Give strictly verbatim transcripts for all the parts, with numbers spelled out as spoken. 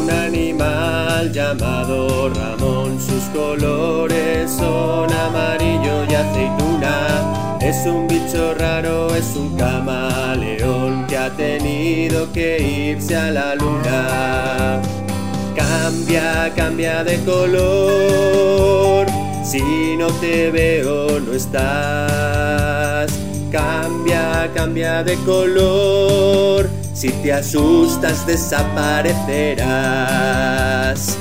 un animal llamado Ramón. Sus colores son amarillo y aceituna. Es un bicho raro, es un camaleón que ha tenido que irse a la luna. Cambia, cambia de color, si no te veo no estás. Cambia, cambia de color, si te asustas desaparecerás.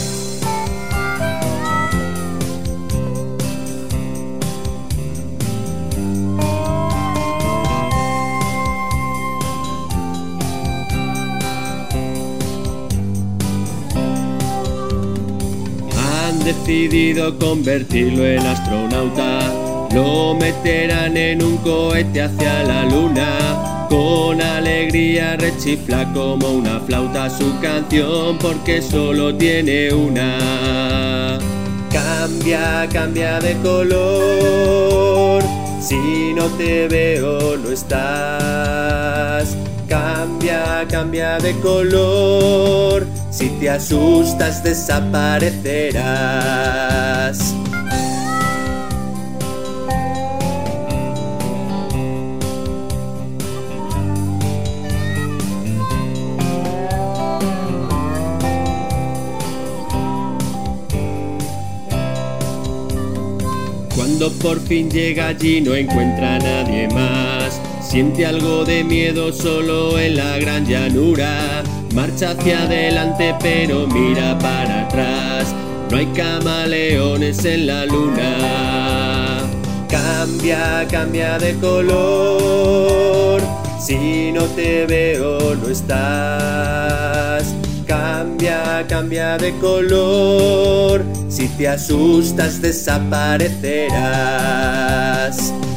Han decidido convertirlo en astronauta. Lo meterán en un cohete hacia la luna. Con alegría rechifla como una flauta su canción, porque solo tiene una. Cambia, cambia de color, si no te veo no estás. Cambia, cambia de color, si te asustas desaparecerás. Cuando por fin llega allí no encuentra a nadie más. Siente algo de miedo solo en la gran llanura. Marcha hacia adelante pero mira para atrás. No hay camaleones en la luna. Cambia, cambia de color, si no te veo no estás. Cambia, cambia de color, si te asustas desaparecerás.